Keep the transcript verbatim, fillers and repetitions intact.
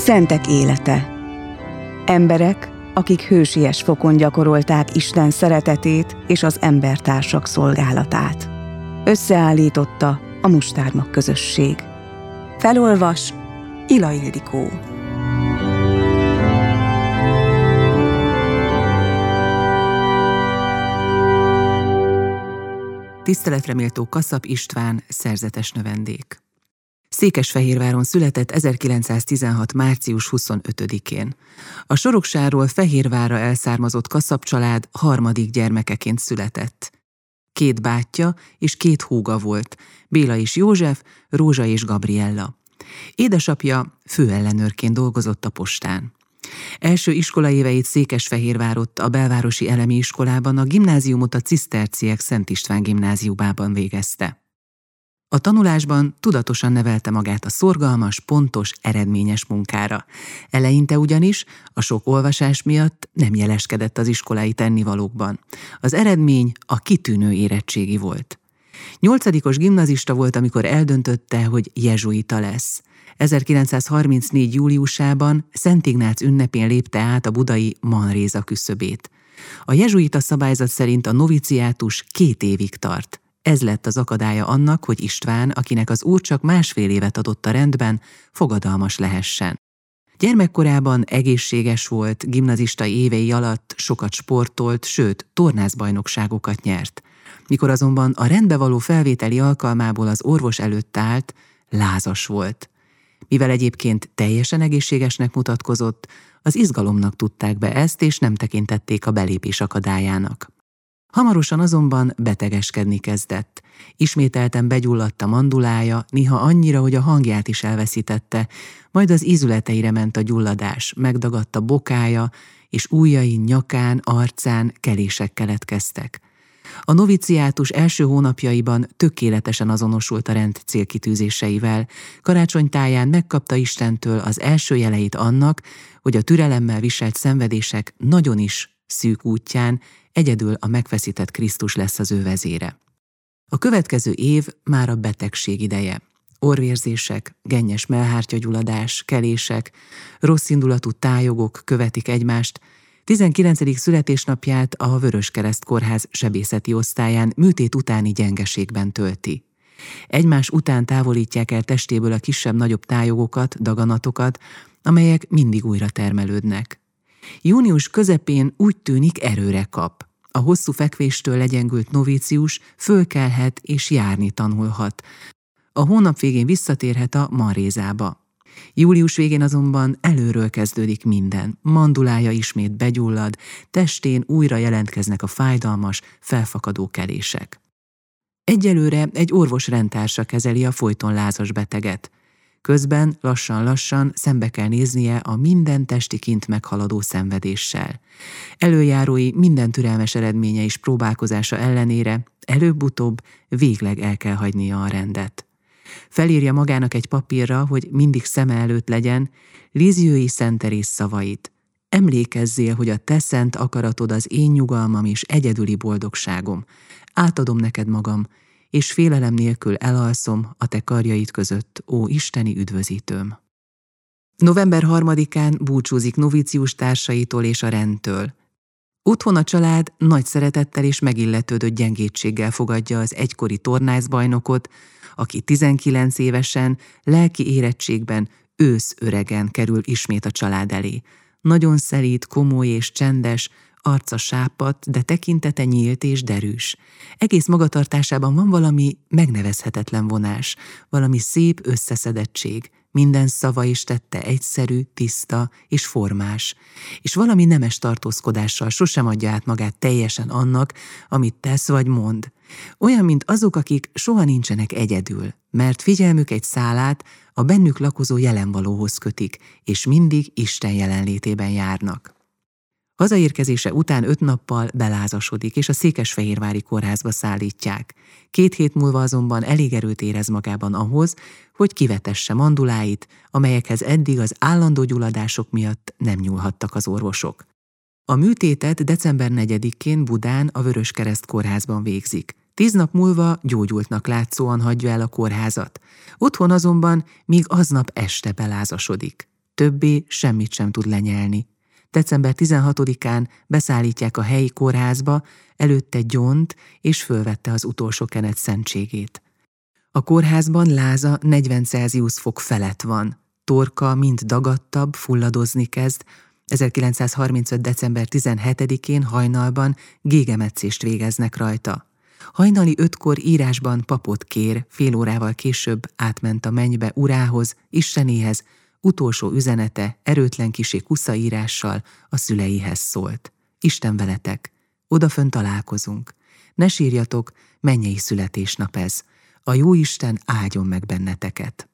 Szentek élete. Emberek, akik hősies fokon gyakorolták Isten szeretetét és az embertársak szolgálatát. Összeállította a Mustármag közösség. Felolvas Ila Ildikó. Tiszteletreméltó Kaszap István szerzetes növendék. Székesfehérváron született ezerkilencszáztizenhat. március huszonötödikén. A Soroksáról Fehérvárra elszármazott Kaszap család harmadik gyermekeként született. Két bátyja és két húga volt, Béla és József, Rózsa és Gabriella. Édesapja főellenőrként dolgozott a postán. Első iskolaéveit Székesfehérvárott a belvárosi elemi iskolában, a gimnáziumot a ciszterciek Szent István gimnáziumában végezte. A tanulásban tudatosan nevelte magát a szorgalmas, pontos, eredményes munkára. Eleinte ugyanis a sok olvasás miatt nem jeleskedett az iskolai tennivalókban. Az eredmény a kitűnő érettségi volt. Nyolcadikos gimnazista volt, amikor eldöntötte, hogy jezsuita lesz. ezerkilencszázharmincnégy. júliusában Szent Ignác ünnepén lépte át a budai Manréza küszöbét. A jezsuita szabályzat szerint a noviciátus két évig tart. Ez lett az akadálya annak, hogy István, akinek az úr csak másfél évet adott a rendben, fogadalmas lehessen. Gyermekkorában egészséges volt, gimnazistai évei alatt sokat sportolt, sőt, tornászbajnokságokat nyert. Mikor azonban a rendbe való felvételi alkalmából az orvos előtt állt, lázas volt. Mivel egyébként teljesen egészségesnek mutatkozott, az izgalomnak tudták be ezt, és nem tekintették a belépés akadályának. Hamarosan azonban betegeskedni kezdett. Ismételten begyulladt a mandulája, néha annyira, hogy a hangját is elveszítette, majd az ízületeire ment a gyulladás, megdagadt a bokája, és ujjain, nyakán, arcán kelések keletkeztek. A noviciátus első hónapjaiban tökéletesen azonosult a rend célkitűzéseivel. Karácsonytáján megkapta Istentől az első jeleit annak, hogy a türelemmel viselt szenvedések nagyon is szűk útján egyedül a megfeszített Krisztus lesz az ő vezére. A következő év már a betegség ideje. Orvérzések, gennyes mellhártyagyulladás, kelések, rosszindulatú tájogok követik egymást. tizenkilencedik születésnapját a Vöröskereszt Kórház sebészeti osztályán műtét utáni gyengeségben tölti. Egymás után távolítják el testéből a kisebb-nagyobb tájogokat, daganatokat, amelyek mindig újra termelődnek. Június közepén úgy tűnik erőre kap. A hosszú fekvéstől legyengült novícius fölkelhet és járni tanulhat. A hónap végén visszatérhet a Manrézába. Július végén azonban előről kezdődik minden. Mandulája ismét begyullad, testén újra jelentkeznek a fájdalmas, felfakadó kelések. Egyelőre egy orvos rendtársa kezeli a folyton lázas beteget. Közben lassan-lassan szembe kell néznie a minden testi kint meghaladó szenvedéssel. Előjárói minden türelmes eredménye és próbálkozása ellenére előbb-utóbb végleg el kell hagynia a rendet. Felírja magának egy papírra, hogy mindig szeme előtt legyen Lizsiői Szent Teréz szavait. Emlékezzél, hogy a te szent akaratod az én nyugalmam és egyedüli boldogságom. Átadom neked magam, és félelem nélkül elalszom a te karjaid között, ó isteni üdvözítőm. november harmadikán búcsúzik novícius társaitól és a rendtől. Otthon a család nagy szeretettel és megilletődött gyengétséggel fogadja az egykori tornászbajnokot, aki tizenkilenc évesen, lelki érettségben, ősz öregen kerül ismét a család elé. Nagyon szelíd, komoly és csendes, arca sápadt, de tekintete nyílt és derűs. Egész magatartásában van valami megnevezhetetlen vonás, valami szép összeszedettség, minden szava és tette egyszerű, tiszta és formás, és valami nemes tartózkodással sosem adja át magát teljesen annak, amit tesz vagy mond. Olyan, mint azok, akik soha nincsenek egyedül, mert figyelmük egy szálát a bennük lakozó jelenvalóhoz kötik, és mindig Isten jelenlétében járnak. Hazaérkezése után öt nappal belázasodik, és a székesfehérvári kórházba szállítják. Két hét múlva azonban elég erőt érez magában ahhoz, hogy kivetesse manduláit, amelyekhez eddig az állandó gyulladások miatt nem nyúlhattak az orvosok. A műtétet december negyedikén Budán a Vöröskereszt kórházban végzik. Tíz nap múlva gyógyultnak látszóan hagyja el a kórházat. Otthon azonban még aznap este belázasodik. Többé semmit sem tud lenyelni. december tizenhatodikán beszállítják a helyi kórházba, előtte gyónt, és fölvette az utolsó kenet szentségét. A kórházban láza negyven Celsius fok felett van. Torka mind dagadtabb, fulladozni kezd. ezerkilencszázharmincöt. december tizenhetedikén hajnalban gégemetszést végeznek rajta. Hajnali ötkor írásban papot kér, fél órával később átment a mennybe urához, istenéhez, utolsó üzenete erőtlen kisé kuszaírással a szüleihez szólt. Isten veletek, odafönn találkozunk. Ne sírjatok, mennyei születésnap ez. A Jóisten áldjon meg benneteket.